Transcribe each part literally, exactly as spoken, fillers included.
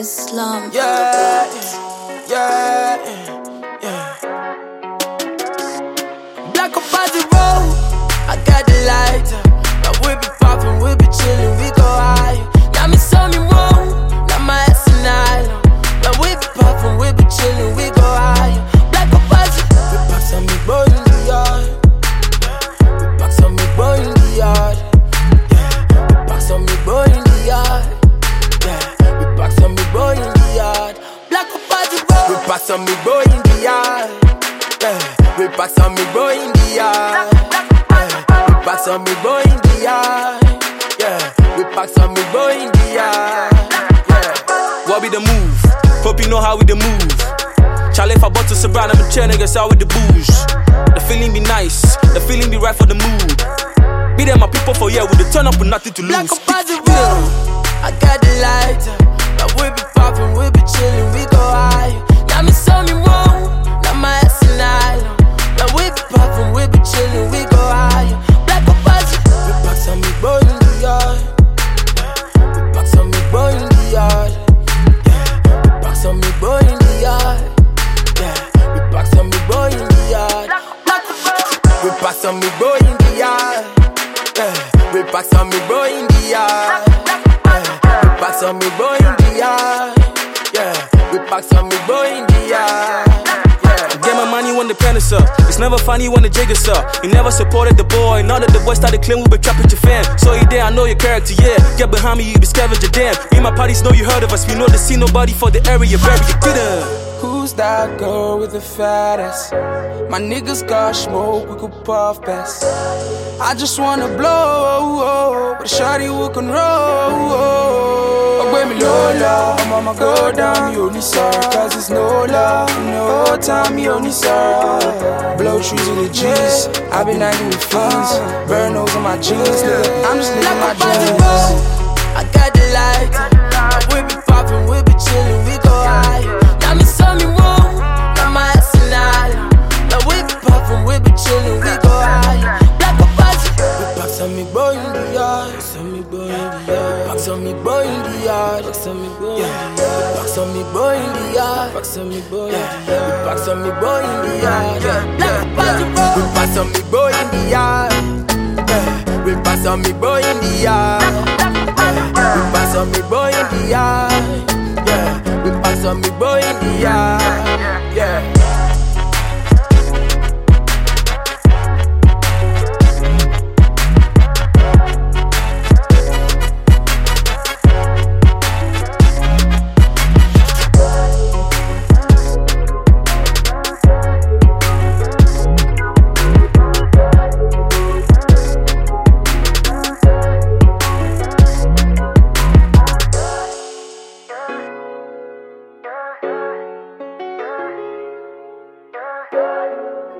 Islam. Yeah, yeah, yeah. Black up on the road, I got the lighter. Now we be poppin', we be chillin', we go high. Now me saw me wrong, now my ass in island. Now we be poppin', we be chillin', we go high. Black up on the we pack some me boy in the yard. We pack some me boy in the yard. Yeah, we pack some me boy in the yard. Yeah, we pack some me boy in the yard. Black up on the road, we pack some me boy in the yard. Yeah, we pack some me boy in the yard. Yeah, we pack some me boy in the yard. Yeah, we pack some me boy in the yard. Yeah, what be the move? Hope you know how we the move. Charlie, if I bought to surround, I'm a chair niggas out with the booze. The feeling be nice, the feeling be right for the mood. Be there, my people, for yeah, with the turn up with nothing to lose. Black up on the road, I got the lighter. Now we be poppin', we be chillin', we go high. Now me saw me wrong, now my ass in island. Now we be poppin', we be chillin', we go high. Black up on the road, we pack some me boy in the yard. We pack some me boy in the yard. Yeah, we pack some me boy in the yard. Yeah, we pack some me boy in the yard. Black up on the road, we pack some me boy in the yard. Yeah, we pack some me boy in the yard. Yeah, we pack some me boy in the yard. Yeah, we pack some me boy in the yard. Get my money when the pen is up. It's never funny when the jig is up. You never supported the boy. Now that the boy started claiming we be trapping your fan. So you there, I know your character, yeah. Get behind me, you be scavenger damn. Me and my parties know you heard of us. We know to see nobody for the area, bury you get her. Who's that girl with the fat ass? My niggas got smoke, we could puff pass. I just wanna blow, but a shawty who can roll. When me low love, I'm on my go down, you only sorry. Cause it's no love, no time, you only sorry. Blow trees with the G's, I been hanging with fiends. Burn those on my jeans, nigga, I'm just living my dreams. I got the light, now we be poppin', we be chillin', we go high. Now me saw me wrong, now my ass in island. Now we be poppin', we be chillin', we go high. Black up as we pack some me boy in the yard, some me boy in the yard. Pack some me boy in the yard, pack some me boy in the yard. Pack some me boy in the yard, pack some me boy in the yard. We pack some me boy in the yard. Black up as we pack some me boy in the yard. We pack some me boy in the yard. We pack some me boy in the yard. Yeah, we pack some me boy in the yard. Yeah.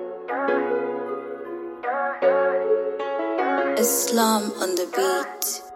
Islam on the beat.